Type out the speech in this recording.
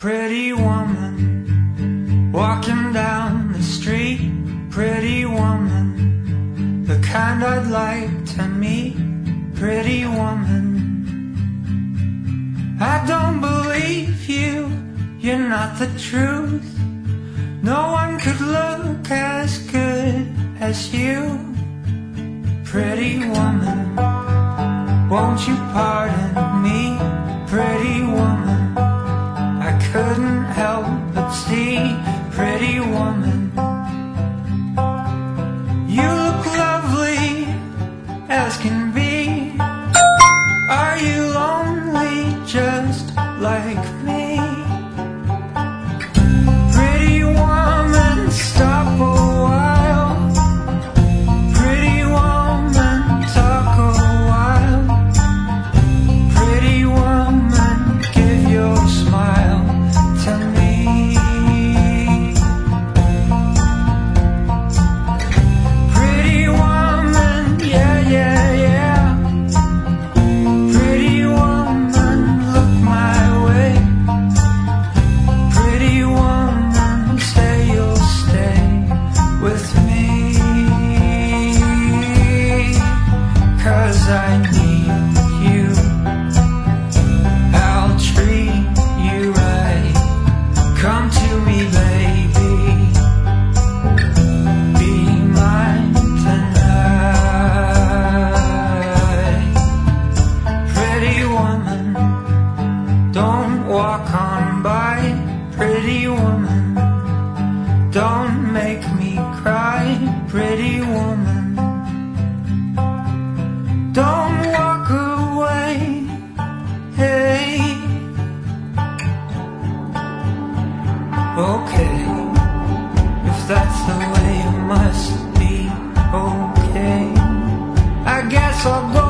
Pretty woman, walking down the street. Pretty woman, the kind I'd like to meet. Pretty woman, I don't believe you, you're not the truth. No one could look as good as you. Pretty woman, won't you pardon me? Pretty woman, I couldn't help but see. Pretty woman, you look lovely as can be. Are you lonely just like me? Pretty woman, stop a while. Pretty woman, talk a while. Pretty woman, give your smile to me. Pretty woman, yeah, yeah, yeah. Pretty woman, look my way. Pretty woman, stay, you'll stay with me. 'Cause I need you, I'll treat you right. Come to me, baby, be mine tonight. Pretty woman, don't walk on by. Pretty woman, don't make me cry. Pretty woman, don't walk away. Hey, okay, if that's the way it must be, okay, I guess I'll go